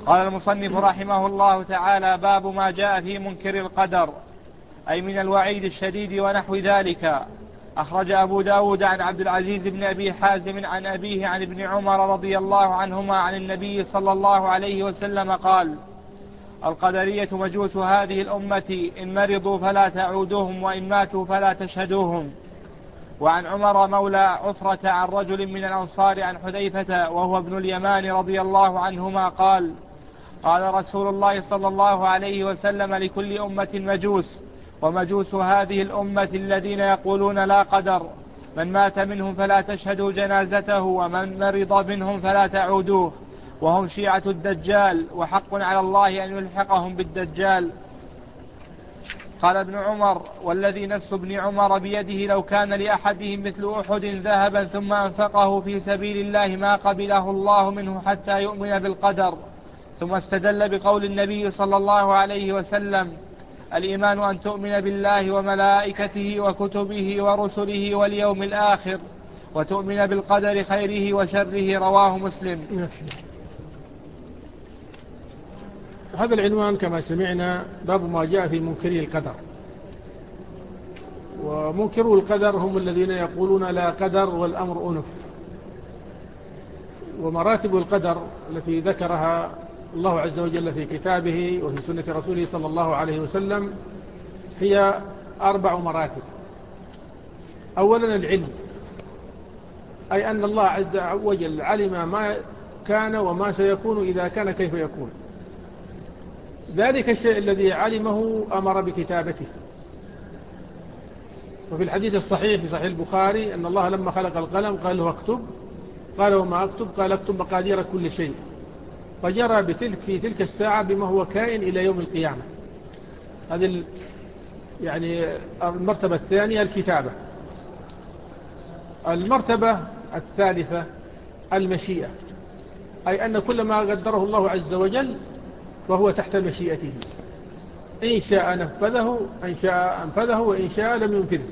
قال المصنف رحمه الله تعالى: باب ما جاء في منكر القدر، أي من الوعيد الشديد ونحو ذلك. أخرج أبو داود عن عبد العزيز بن أبي حازم عن أبيه عن ابن عمر رضي الله عنهما عن النبي صلى الله عليه وسلم قال: القدرية مجوس هذه الأمة، إن مرضوا فلا تعودوهم، وإن ماتوا فلا تشهدوهم. وعن عمر مولى عفرة عن رجل من الأنصار عن حذيفة وهو ابن اليمان رضي الله عنهما قال: قال رسول الله صلى الله عليه وسلم: لكل أمة مجوس، ومجوس هذه الأمة الذين يقولون لا قدر، من مات منهم فلا تشهدوا جنازته، ومن مرض منهم فلا تعودوه، وهم شيعة الدجال، وحق على الله أن يلحقهم بالدجال. قال ابن عمر: والذي نفس ابن عمر بيده، لو كان لأحدهم مثل أحد ذهبا ثم أنفقه في سبيل الله ما قبله الله منه حتى يؤمن بالقدر. ثم استدل بقول النبي صلى الله عليه وسلم: الإيمان أن تؤمن بالله وملائكته وكتبه ورسله واليوم الآخر، وتؤمن بالقدر خيره وشره. رواه مسلم. هذا العنوان كما سمعنا باب ما جاء في منكري القدر. ومنكروا القدر هم الذين يقولون لا قدر والأمر أنف. ومراتب القدر التي ذكرها الله عز وجل في كتابه وفي سنة رسوله صلى الله عليه وسلم هي 4 مراتب. أولا العلم، أي أن الله عز وجل علم ما كان وما سيكون إذا كان كيف يكون. ذلك الشيء الذي علمه أمر بكتابته. وفي الحديث الصحيح في صحيح البخاري أن الله لما خلق القلم قال له اكتب، قال وما أكتب؟ قال اكتب مقادير كل شيء. فجرى في تلك الساعة بما هو كائن إلى يوم القيامة. هذه يعني المرتبة الثانية الكتابة. المرتبة الثالثة المشيئة، أي أن كل ما قدره الله عز وجل فهو تحت مشيئته، إن شاء نفذه، إن شاء أنفذه، وإن شاء لم ينفذه.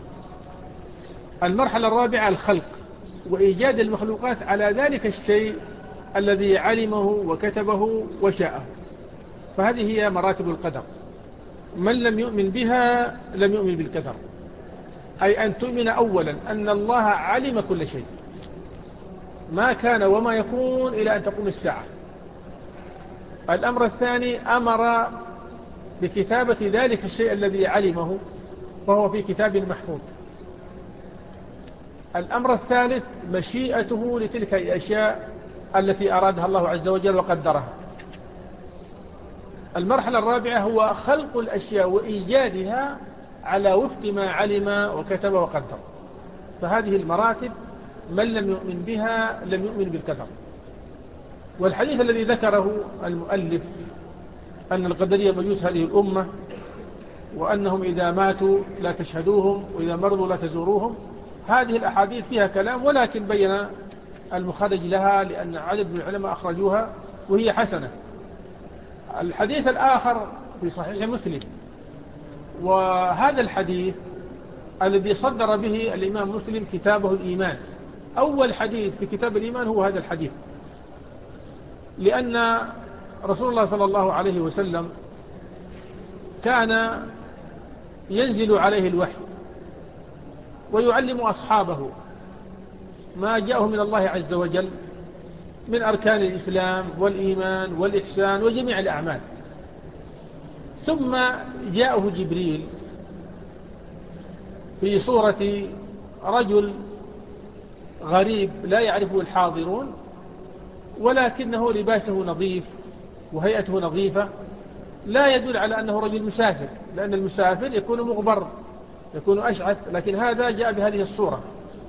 المرحلة الرابعة الخلق، وإيجاد المخلوقات على ذلك الشيء الذي علمه وكتبه وشاءه. فهذه هي مراتب القدر. من لم يؤمن بها لم يؤمن بالقدر، أي أن تؤمن أولا أن الله علم كل شيء ما كان وما يكون إلى أن تقوم الساعة. الأمر الثاني أمر بكتابة ذلك الشيء الذي علمه فهو في كتاب محفوظ. الأمر الثالث مشيئته لتلك الأشياء التي أرادها الله عز وجل وقدرها. المرحلة الرابعة هو خلق الأشياء وإيجادها على وفق ما علم وكتب وقدر. فهذه المراتب من لم يؤمن بها لم يؤمن بالقدر. والحديث الذي ذكره المؤلف أن القدرية مجوس هذه الأمة، وأنهم إذا ماتوا لا تشهدوهم، وإذا مرضوا لا تزوروهم، هذه الأحاديث فيها كلام، ولكن بين المخرج لها لأن عدد من العلماء أخرجوها وهي حسنة. الحديث الآخر في صحيح مسلم، وهذا الحديث الذي صدر به الإمام مسلم كتابه الإيمان. أول حديث في كتاب الإيمان هو هذا الحديث، لأن رسول الله صلى الله عليه وسلم كان ينزل عليه الوحي ويعلم أصحابه ما جاءه من الله عز وجل من أركان الإسلام والإيمان والإحسان وجميع الأعمال. ثم جاءه جبريل في صورة رجل غريب لا يعرفه الحاضرون، ولكنه لباسه نظيف وهيئته نظيفة، لا يدل على أنه رجل مسافر، لأن المسافر يكون مغبر، يكون أشعث، لكن هذا جاء بهذه الصورة.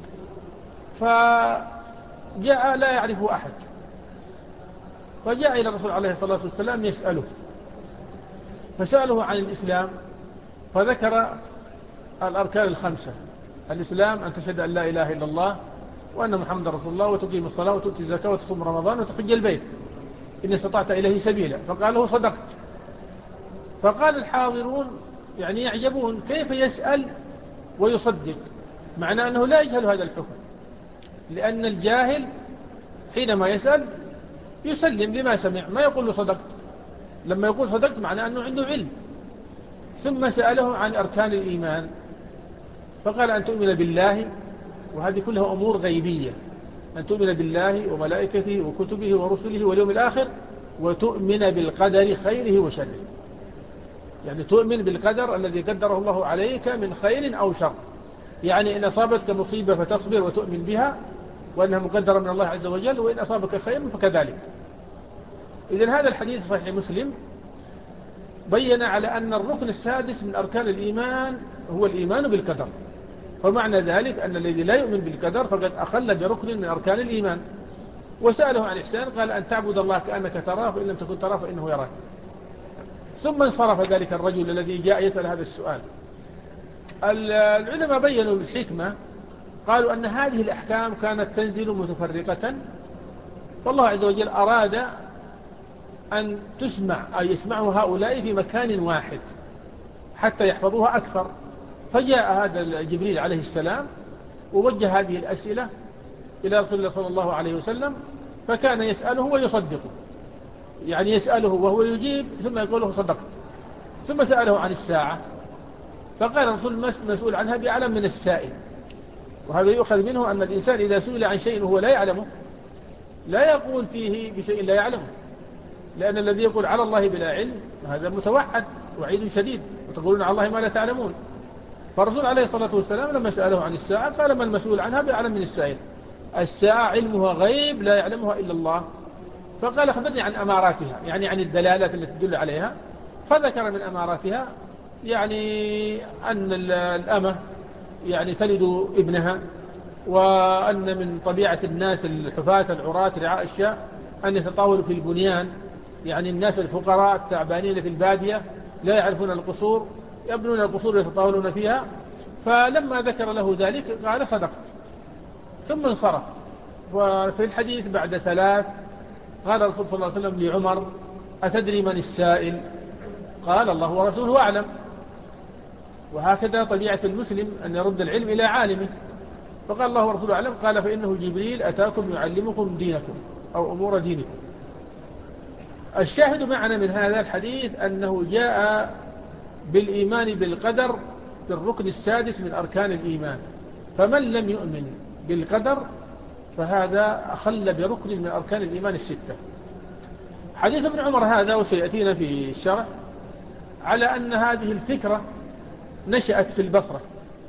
فجاء لا يعرفه أحد، فجاء إلى الرسول عليه الصلاة والسلام يسأله، فسأله عن الإسلام، فذكر الأركان ال5: الإسلام أن تشهد أن لا إله إلا الله وأن محمد رسول الله، وتقيم الصلاة وتؤتي الزكاة وتصوم رمضان وتحج البيت إن استطعت إليه سبيلا. فقال له صدقت. فقال الحاضرون يعني يعجبون كيف يسأل ويصدق، معنى أنه لا يجهل هذا الحكم، لأن الجاهل حينما يسأل يسلم لما سمع، ما يقول له صدقت. لما يقول صدقت معناه أنه عنده علم. ثم سأله عن أركان الإيمان، فقال أن تؤمن بالله، وهذه كلها أمور غيبية، أن تؤمن بالله وملائكته وكتبه ورسله واليوم الآخر، وتؤمن بالقدر خيره وشره. يعني تؤمن بالقدر الذي قدره الله عليك من خير أو شر. يعني إن أصابتك مصيبة فتصبر وتؤمن بها وأنها مقدرة من الله عز وجل، وإن أصابك خير فكذلك. إذن هذا الحديث صحيح مسلم بين على أن الركن السادس من أركان الإيمان هو الإيمان بالقدر. فمعنى ذلك أن الذي لا يؤمن بالقدر فقد أخل بركن من أركان الإيمان. وسأله عن الإحسان، قال أن تعبد الله كأنك تراه، فإن لم تكن تراه فإنه يراك. ثم انصرف ذلك الرجل الذي جاء يسأل هذا السؤال. العلماء بيّنوا الحكمة، قالوا أن هذه الأحكام كانت تنزل متفرقة، فالله عز وجل أراد أن تسمع أو يسمعه هؤلاء في مكان واحد حتى يحفظوها أكثر. فجاء هذا جبريل عليه السلام ووجه هذه الأسئلة إلى رسول الله صلى الله عليه وسلم، فكان يسأله ويصدقه، يعني يسأله وهو يجيب ثم يقول له صدقت. ثم سأله عن الساعة، فقال الرسول مسؤول عنها بأعلم من السائل. وهذا يؤخذ منه أن الإنسان إذا سئل عن شيء وهو لا يعلمه لا يقول فيه بشيء لا يعلمه، لأن الذي يقول على الله بلا علم هذا متوعد وعيد شديد، وتقولون على الله ما لا تعلمون. فالرسول عليه الصلاة والسلام لما سأله عن الساعة قال ما المسؤول عنها بأعلم من السائل، الساعة علمها غيب لا يعلمها إلا الله. فقال أخبرني عن أماراتها، يعني عن الدلالات التي تدل عليها. فذكر من أماراتها يعني أن الأمة يعني تلد ابنها، وأن من طبيعة الناس الحفاة العراة رعاء الشاء أن يتطاولوا في البنيان، يعني الناس الفقراء التعبانين في البادية لا يعرفون القصور، يبنون القصور يتطاولون فيها. فلما ذكر له ذلك قال صدقت، ثم انصرف. وفي الحديث بعد 3 قال الرسول صلى الله عليه وسلم لعمر أتدري من السائل؟ قال الله ورسوله أعلم. وهكذا طبيعة المسلم أن يرد العلم إلى عالمه. فقال الله ورسوله أعلم، قال فإنه جبريل أتاكم يعلمكم دينكم أو أمور دينكم. الشاهد معنا من هذا الحديث أنه جاء بالإيمان بالقدر في الركن السادس من أركان الإيمان، فمن لم يؤمن بالقدر فهذا أخل بركن من أركان الإيمان 6. حديث ابن عمر هذا وسيأتينا في الشرح على أن هذه الفكرة نشأت في البصرة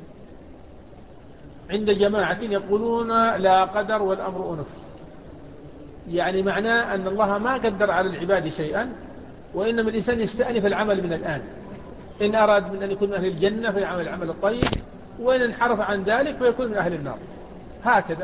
عند جماعة يقولون لا قدر والأمر أنف، يعني معناه أن الله ما قدر على العباد شيئا، وإنما الإنسان يستأنف العمل من الآن. إن أراد من أن يكون من أهل الجنة فيعمل العمل الطيب، وإن انحرف عن ذلك فيكون من أهل النار، هكذا.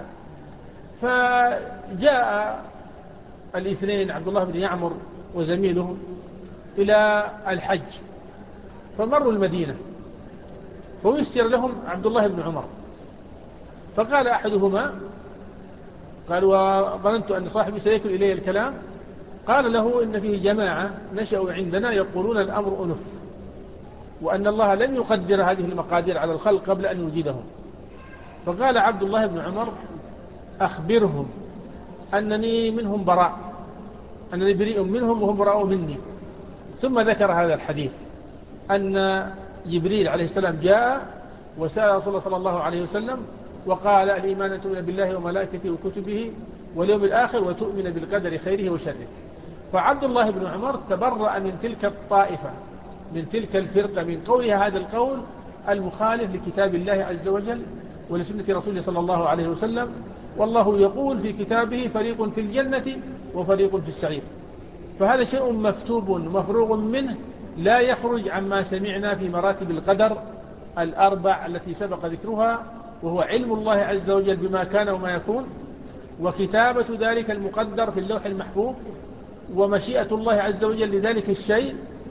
فجاء الاثنين عبد الله بن يعمر وزميله إلى الحج، فمروا المدينة فيسر لهم عبد الله بن عمر، فقال أحدهما قال وظننت أن صاحبي سيكل إليه الكلام، قال له إن فيه جماعة نشأوا عندنا يقولون الأمر أنف، وأن الله لم يقدر هذه المقادير على الخلق قبل أن يوجدهم. فقال عبد الله بن عمر أخبرهم أنني منهم براء، أنني بريء منهم وهم براء مني. ثم ذكر هذا الحديث أن جبريل عليه السلام جاء وسأل رسول الله صلى الله عليه وسلم وقال الإيمان أن تؤمن بالله وملائكته وكتبه واليوم الآخر وتؤمن بالقدر خيره وشره. فعبد الله بن عمر تبرأ من تلك الطائفة، من تلك الفرقة، من قولها هذا القول المخالف لكتاب الله عز وجل ولسنة رسوله صلى الله عليه وسلم. والله يقول في كتابه فريق في الجنة وفريق في السعير. فهذا شيء مكتوب مفروغ منه، لا يخرج عما سمعنا في مراتب القدر 4 التي سبق ذكرها، وهو علم الله عز وجل بما كان وما يكون، وكتابة ذلك المقدر في اللوح المحفوظ، ومشيئة الله عز وجل لذلك الشيء،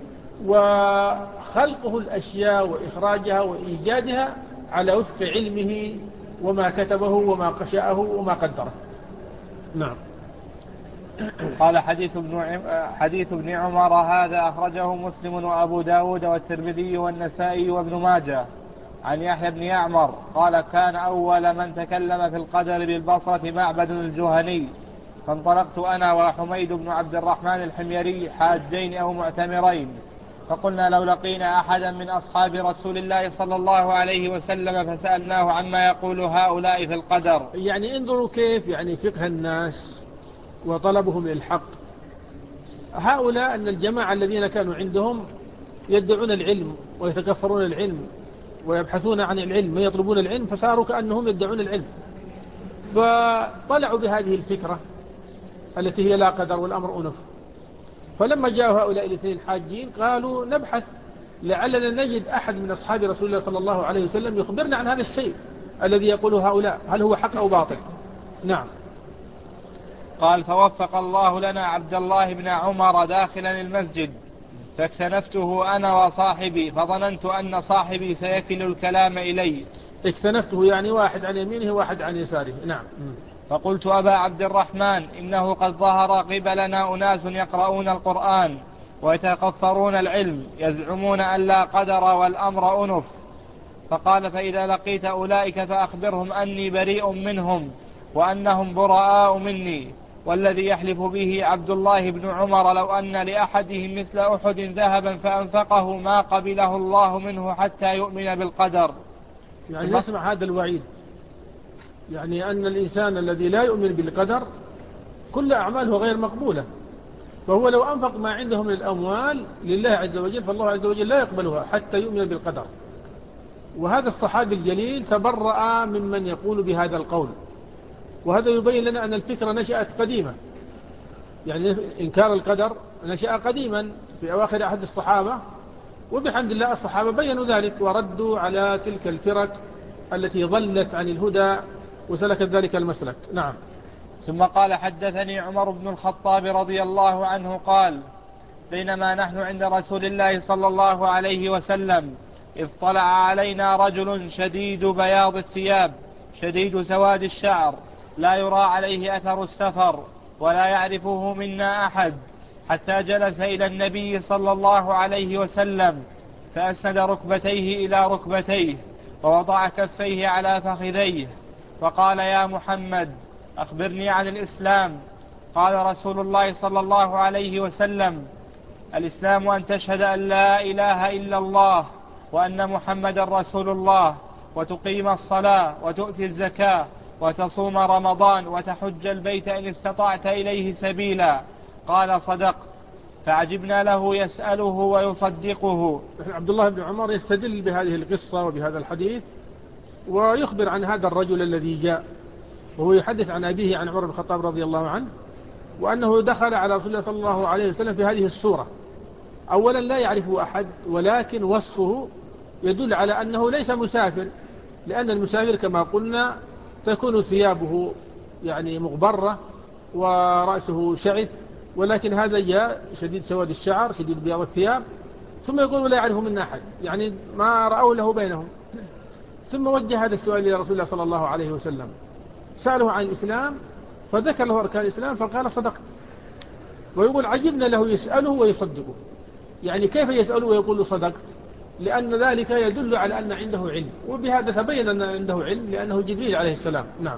وخلقه الأشياء وإخراجها وإيجادها على وفق علمه وما كتبه وما قشأه وما قدره. نعم. قال حديث ابن عمر هذا أخرجه مسلم وأبو داود والترمذي والنسائي وابن ماجه عن يحيى بن يعمر قال كان أول من تكلم في القدر بالبصرة معبد الجهني، فانطلقت أنا وحميد بن عبد الرحمن الحميري حاجين أو معتمرين، فقلنا لو لقينا أحدا من أصحاب رسول الله صلى الله عليه وسلم فسألناه عما يقول هؤلاء في القدر. يعني انظروا كيف يعني فقه الناس وطلبهم للحق. هؤلاء أن الجماعة الذين كانوا عندهم يدعون العلم ويتكفرون العلم ويبحثون عن العلم ويطلبون العلم، فصاروا كأنهم يدعون العلم، فطلعوا بهذه الفكرة التي هي لا قدر والأمر أنف. فلما جاءوا هؤلاء الاثنين حاجين قالوا نبحث لعلنا نجد أحد من أصحاب رسول الله صلى الله عليه وسلم يخبرنا عن هذا الشيء الذي يقوله هؤلاء، هل هو حق أو باطل. نعم. قال فوفق الله لنا عبد الله بن عمر داخلا المسجد، فاكتنفته أنا وصاحبي، فظننت أن صاحبي سيكل الكلام إلي. اكتنفته يعني واحد عن يمينه واحد عن يساره. نعم. فقلت أبا عبد الرحمن إنه قد ظهر قبلنا أناس يقرؤون القرآن ويتقفرون العلم يزعمون أن لا قدر والأمر أنف. فقال فإذا لقيت أولئك فأخبرهم أني بريء منهم وأنهم براء مني، والذي يحلف به عبد الله بن عمر لو أن لأحدهم مثل أحد ذهبا فأنفقه ما قبله الله منه حتى يؤمن بالقدر. يعني نسمع هذا الوعيد، يعني أن الإنسان الذي لا يؤمن بالقدر كل أعماله غير مقبولة، فهو لو أنفق ما عنده من الأموال لله عز وجل فالله عز وجل لا يقبلها حتى يؤمن بالقدر. وهذا الصحابي الجليل تبرأ ممن يقول بهذا القول، وهذا يبين لنا أن الفكرة نشأت قديمة، يعني إنكار القدر نشأ قديما في أواخر عهد الصحابة، وبحمد الله الصحابة بيّنوا ذلك وردوا على تلك الفرق التي ضلت عن الهدى وسلكت ذلك المسلك. نعم. ثم قال حدثني عمر بن الخطاب رضي الله عنه قال بينما نحن عند رسول الله صلى الله عليه وسلم إذ طلع علينا رجل شديد بياض الثياب شديد سواد الشعر لا يرى عليه أثر السفر ولا يعرفه منا أحد، حتى جلس إلى النبي صلى الله عليه وسلم فأسند ركبتيه إلى ركبتيه ووضع كفيه على فخذيه فقال يا محمد أخبرني عن الإسلام. قال رسول الله صلى الله عليه وسلم الإسلام أن تشهد أن لا إله إلا الله وأن محمد رسول الله وتقيم الصلاة وتؤتي الزكاة وتصوم رمضان وتحج البيت إن استطعت إليه سبيلا. قال صدقت. فعجبنا له يسأله ويصدقه. عبد الله بن عمر يستدل بهذه القصة وبهذا الحديث ويخبر عن هذا الرجل الذي جاء، وهو يحدث عن أبيه عن عمر بن الخطاب رضي الله عنه، وأنه دخل على رسول الله صلى الله عليه وسلم في هذه الصورة. أولا لا يعرفه أحد، ولكن وصفه يدل على أنه ليس مسافر، لأن المسافر كما قلنا تكون ثيابه يعني مغبرة ورأسه شعث، ولكن هذا جاء شديد سواد الشعر شديد بياض الثياب، ثم يقول ولا يعرفه منا أحد، يعني ما رأوا له بينهم. ثم وجه هذا السؤال إلى رسول الله صلى الله عليه وسلم، سأله عن الإسلام فذكر له أركان الإسلام فقال صدقت. ويقول عجبنا له يسأله ويصدقه، يعني كيف يسأله ويقول صدقت؟ لأن ذلك يدل على أن عنده علم، وبهذا تبين أن عنده علم لأنه جبريل عليه السلام. نعم.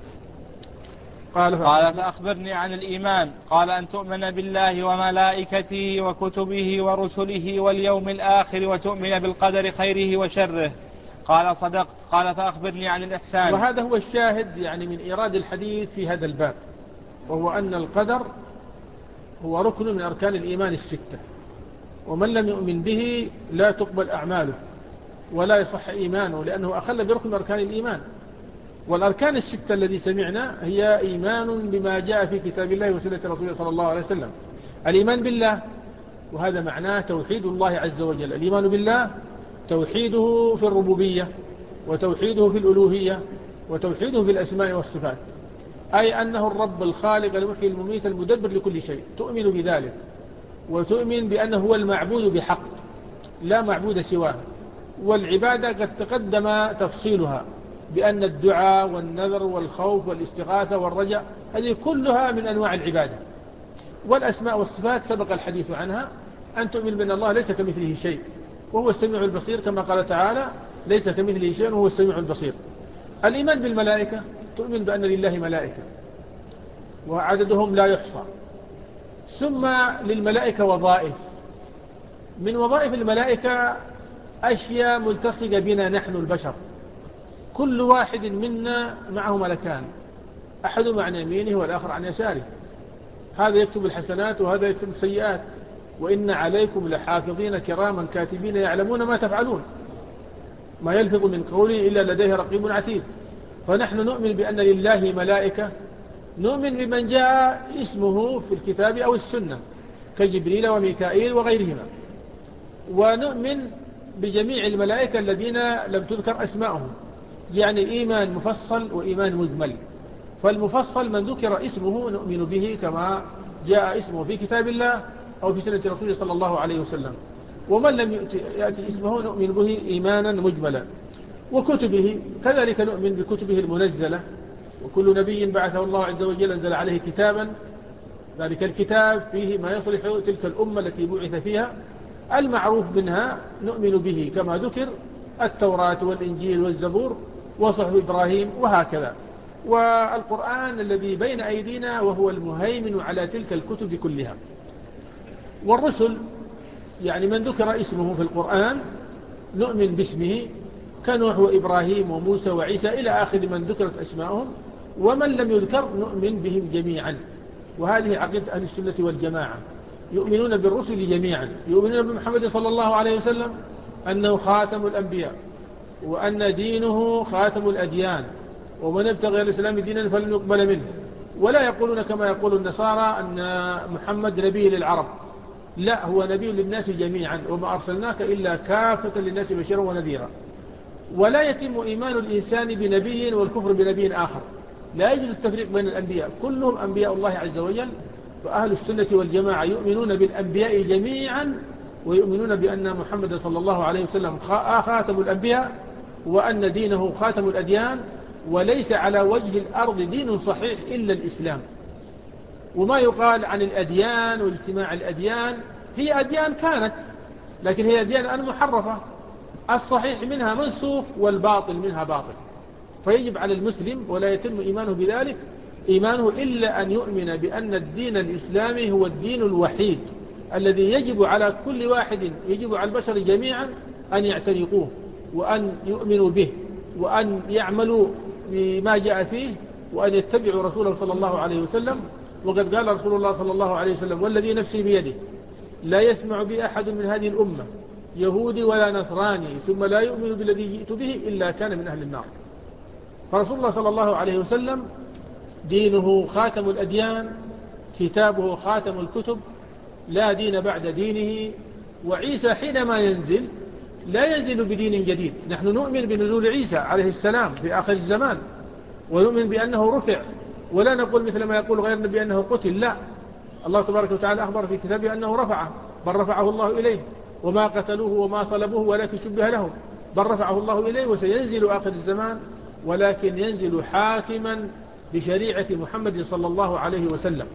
قال فأخبرني عن الإيمان. قال أن تؤمن بالله وملائكته وكتبه ورسله واليوم الآخر وتؤمن بالقدر خيره وشره. قال صدقت. قال فأخبرني عن الإحسان. وهذا هو الشاهد يعني من إيراد الحديث في هذا الباب، وهو أن القدر هو ركن من أركان الإيمان الستة، ومن لم يؤمن به لا تقبل أعماله ولا يصح إيمانه، لأنه أخل بركن من أركان الإيمان. والأركان الستة الذي سمعنا هي إيمان بما جاء في كتاب الله وسنة رسوله صلى الله عليه وسلم. الإيمان بالله، وهذا معناه توحيد الله عز وجل. الإيمان بالله توحيده في الربوبية، وتوحيده في الألوهية، وتوحيده في الأسماء والصفات، أي أنه الرب الخالق المحيي المميت المدبر لكل شيء، تؤمن بذلك، وتؤمن بأنه هو المعبود بحق لا معبود سواه. والعبادة قد تقدم تفصيلها بأن الدعاء والنذر والخوف والاستغاثة والرجاء هذه كلها من أنواع العبادة. والأسماء والصفات سبق الحديث عنها، أن تؤمن بأن الله ليس كمثله شيء وهو السميع البصير، كما قال تعالى ليس كمثله شيء وهو السميع البصير. الإيمان بالملائكة، تؤمن بأن لله ملائكة، وعددهم لا يحصى. ثم للملائكة وظائف، من وظائف الملائكة أشياء ملتصقة بنا نحن البشر، كل واحد منا معه ملكان، أحدهما عن يمينه والآخر عن يساره، هذا يكتب الحسنات وهذا يكتب السيئات، وإن عليكم لحافظين كراما كاتبين يعلمون ما تفعلون، ما يلفظ من قول إلا لديه رقيب عتيد. فنحن نؤمن بأن لله ملائكة، نؤمن بمن جاء اسمه في الكتاب أو السنة كجبريل وميكائيل وغيرهما، ونؤمن بجميع الملائكة الذين لم تذكر أسماءهم، يعني إيمان مفصل وإيمان مجمل. فالمفصل من ذكر اسمه نؤمن به كما جاء اسمه في كتاب الله أو في سنة رسوله صلى الله عليه وسلم، ومن لم يأتي اسمه نؤمن به إيمانا مجملا. وكتبه كذلك نؤمن بكتبه المنزلة، وكل نبي بعثه الله عز وجل أنزل عليه كتابا، ذلك الكتاب فيه ما يصلح تلك الأمة التي بعث فيها، المعروف منها نؤمن به كما ذكر التوراة والإنجيل والزبور وصحف إبراهيم وهكذا، والقرآن الذي بين أيدينا وهو المهيمن على تلك الكتب كلها. والرسل يعني من ذكر اسمه في القرآن نؤمن باسمه كنوح وإبراهيم وموسى وعيسى إلى آخر من ذكرت أسماءهم، ومن لم يذكر نؤمن بهم جميعا. وهذه عقيدة أهل السنة والجماعة، يؤمنون بالرسل جميعا، يؤمنون بمحمد صلى الله عليه وسلم أنه خاتم الأنبياء، وأن دينه خاتم الأديان، ومن ابتغى الإسلام دينا فلن يقبل منه. ولا يقولون كما يقول النصارى أن محمد نبي للعرب، لا، هو نبي للناس جميعا، وما أرسلناك إلا كافة للناس بشيرا ونذيرا. ولا يتم إيمان الإنسان بنبي والكفر بنبي آخر، لا يجوز التفريق بين الأنبياء، كلهم أنبياء الله عز وجل. فأهل السنة والجماعة يؤمنون بالأنبياء جميعا، ويؤمنون بأن محمد صلى الله عليه وسلم خاتم الأنبياء، وأن دينه خاتم الأديان، وليس على وجه الأرض دين صحيح إلا الإسلام. وما يقال عن الأديان واجتماع الأديان، هي أديان كانت، لكن هي أديان الآن محرفة، الصحيح منها منسوخ والباطل منها باطل. فيجب على المسلم، ولا يتم إيمانه بذلك إيمانه إلا أن يؤمن بأن الدين الإسلامي هو الدين الوحيد الذي يجب على كل واحد، يجب على البشر جميعا أن يعتنقوه وأن يؤمنوا به وأن يعملوا بما جاء فيه وأن يتبعوا رسوله صلى الله عليه وسلم. وقد قال رسول الله صلى الله عليه وسلم: والذي نفسي بيده لا يسمع بي أحد من هذه الأمة يهودي ولا نصراني ثم لا يؤمن بالذي جئت به إلا كان من أهل النار. فرسول الله صلى الله عليه وسلم دينه خاتم الأديان، كتابه خاتم الكتب، لا دين بعد دينه. وعيسى حينما ينزل لا ينزل بدين جديد، نحن نؤمن بنزول عيسى عليه السلام في آخر الزمان، ونؤمن بأنه رفع، ولا نقول مثل ما يقول غيرنا بأنه قتل، لا، الله تبارك وتعالى أخبر في كتابه أنه رفعه، بل رفعه الله إليه، وما قتلوه وما صلبوه ولكن شبه لهم، بل رفعه الله إليه. وسينزل آخر الزمان، ولكن ينزل حاكما بشريعة محمد صلى الله عليه وسلم،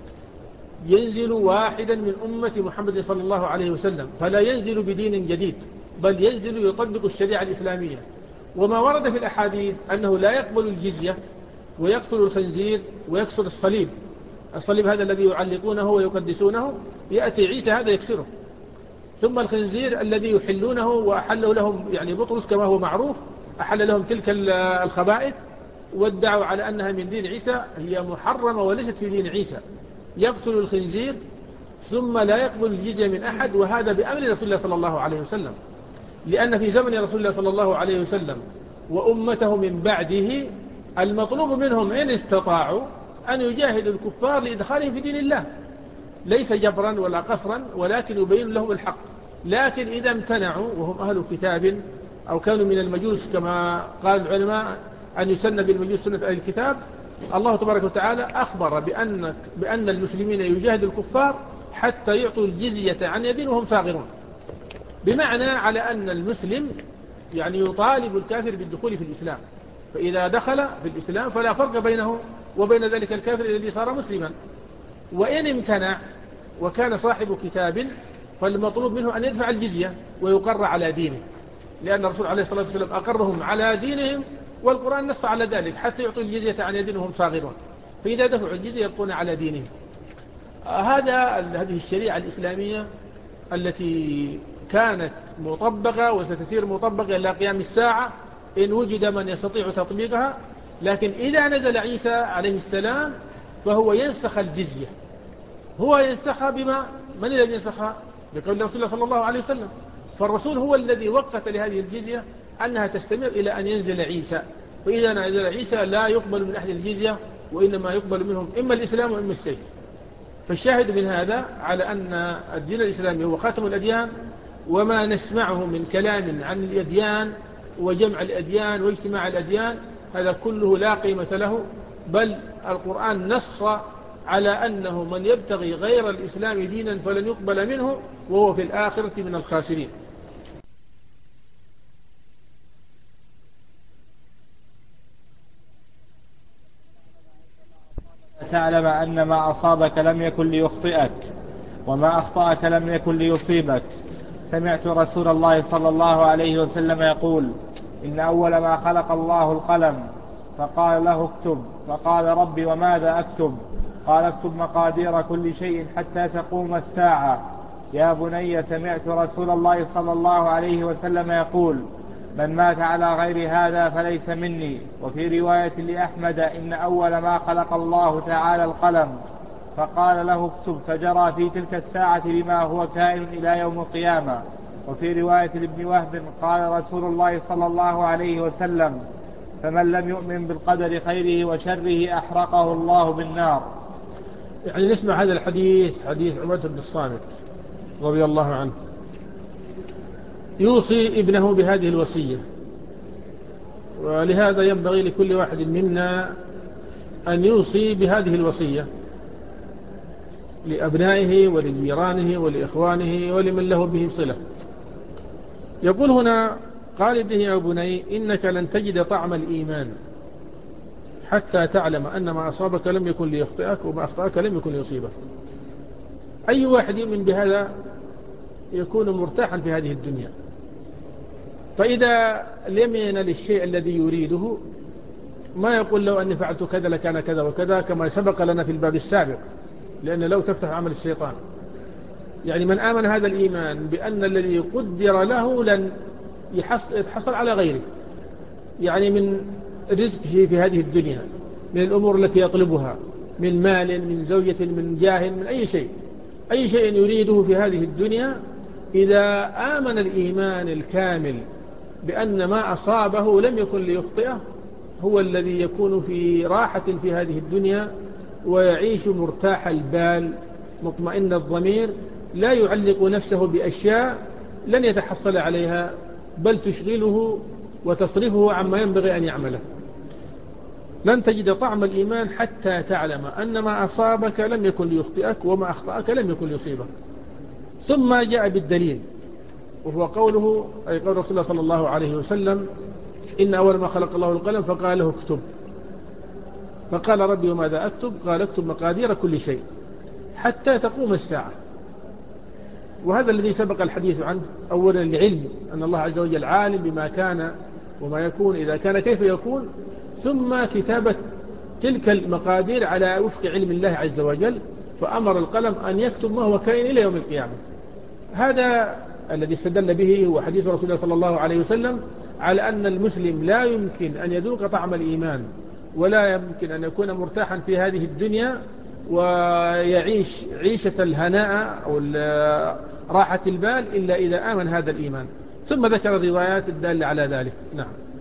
ينزل واحدا من أمة محمد صلى الله عليه وسلم، فلا ينزل بدين جديد، بل ينزل يطبق الشريعة الإسلامية. وما ورد في الأحاديث أنه لا يقبل الجزية، ويقتل الخنزير ويكسر الصليب، الصليب هذا الذي يعلقونه ويقدسونه، يأتي عيسى هذا يكسره. ثم الخنزير الذي يحلونه وأحله لهم، يعني بطرس كما هو معروف أحل لهم تلك الخبائث، وادعوا على أنها من دين عيسى، هي محرمة وليست في دين عيسى. يقتل الخنزير ثم لا يقبل الجزية من أحد، وهذا بأمر رسول الله صلى الله عليه وسلم، لأن في زمن رسول الله صلى الله عليه وسلم وأمته من بعده المطلوب منهم إن استطاعوا أن يجاهدوا الكفار لإدخالهم في دين الله، ليس جبرا ولا قصرا، ولكن يبين لهم الحق. لكن إذا امتنعوا وهم أهل كتاب أو كانوا من المجوس كما قال العلماء أن يسن بالمجوس سنة أهل الكتاب، الله تبارك وتعالى أخبر بأن المسلمين يجاهدوا الكفار حتى يعطوا الجزية عن يد وهم صاغرون، بمعنى على أن المسلم يعني يطالب الكافر بالدخول في الإسلام، فإذا دخل في الإسلام فلا فرق بينه وبين ذلك الكافر الذي صار مسلما. وإن امتنع وكان صاحب كتاب فالمطلوب منه أن يدفع الجزية ويقر على دينه، لأن الرسول عليه الصلاة والسلام أقرهم على دينهم، والقرآن نص على ذلك حتى يعطوا الجزية عن يد وهم صاغرون. فإذا دفعوا الجزية يبقون على دينهم. هذه الشريعة الإسلامية التي كانت مطبقة وستسير مطبقة إلى قيام الساعة إن وجد من يستطيع تطبيقها. لكن إذا نزل عيسى عليه السلام فهو ينسخ الجزية. هو ينسخها من الذي ينسخها؟ بقول رسول الله صلى الله عليه وسلم. فالرسول هو الذي وقت لهذه الجزية أنها تستمر إلى أن ينزل عيسى. فإذا نزل عيسى لا يقبل من أحد الجزية، وإنما يقبل منهم إما الإسلام وإما السيف. فالشاهد من هذا على أن الدين الإسلامي هو خاتم الأديان، وما نسمعه من كلام عن الأديان وجمع الأديان واجتماع الأديان هذا كله لا قيمة له، بل القرآن نص على أنه من يبتغي غير الإسلام دينا فلن يقبل منه وهو في الآخرة من الخاسرين. تعلم أن ما أصابك لم يكن ليخطئك وما أخطأك لم يكن ليصيبك. سمعت رسول الله صلى الله عليه وسلم يقول: إن أول ما خلق الله القلم، فقال له اكتب، فقال: ربي وماذا أكتب؟ قال: اكتب مقادير كل شيء حتى تقوم الساعة. يا بني، سمعت رسول الله صلى الله عليه وسلم يقول: من مات على غير هذا فليس مني. وفي رواية لأحمد: إن أول ما خلق الله تعالى القلم، فقال له اكتب، فجرى في تلك الساعة بما هو كائن إلى يوم القيامة. وفي رواية لابن وهب: قال رسول الله صلى الله عليه وسلم: فمن لم يؤمن بالقدر خيره وشره أحرقه الله بالنار. يعني نسمع هذا الحديث، حديث عبادة بن الصامت رضي الله عنه، يوصي ابنه بهذه الوصية. ولهذا ينبغي لكل واحد منا أن يوصي بهذه الوصية لأبنائه ولجيرانه ولإخوانه ولمن له بهم صلة. يقول هنا: قال ابنه: يا بني، إنك لن تجد طعم الإيمان حتى تعلم أن ما أصابك لم يكن ليخطئك وما أخطأك لم يكن ليصيبك. أي واحد يؤمن بهذا يكون مرتاحا في هذه الدنيا. فإذا لم ينل الشيء الذي يريده ما يقول لو أني فعلت كذا لكان كذا وكذا، كما سبق لنا في الباب السابق، لأن لو تفتح عمل الشيطان. يعني من آمن هذا الإيمان بأن الذي قدر له لن يتحصل على غيره، يعني من رزقه في هذه الدنيا، من الأمور التي يطلبها، من مال، من زوجة، من جاه، من أي شيء يريده في هذه الدنيا، إذا آمن الإيمان الكامل بأن ما أصابه لم يكن ليخطئه، هو الذي يكون في راحة في هذه الدنيا ويعيش مرتاح البال مطمئن الضمير، لا يعلق نفسه بأشياء لن يتحصل عليها، بل تشغله وتصرفه عما ينبغي أن يعمله. لن تجد طعم الإيمان حتى تعلم أن ما أصابك لم يكن ليخطئك وما أخطأك لم يكن ليصيبك. ثم جاء بالدليل، وهو قوله، أي قول رسول الله صلى الله عليه وسلم: إن أول ما خلق الله القلم فقال له اكتب، فقال: ربي وماذا أكتب؟ قال: اكتب مقادير كل شيء حتى تقوم الساعة. وهذا الذي سبق الحديث عنه. أولا العلم، أن الله عز وجل عالم بما كان وما يكون إذا كان كيف يكون، ثم كتابة تلك المقادير على وفق علم الله عز وجل، فأمر القلم أن يكتب ما هو كائن إلى يوم القيامة. هذا الذي استدل به هو حديث رسول الله صلى الله عليه وسلم على أن المسلم لا يمكن أن يذوق طعم الإيمان ولا يمكن أن يكون مرتاحا في هذه الدنيا ويعيش عيشة الهناء أو راحة البال إلا إذا آمن هذا الإيمان. ثم ذكر الروايات الدالة على ذلك. نعم.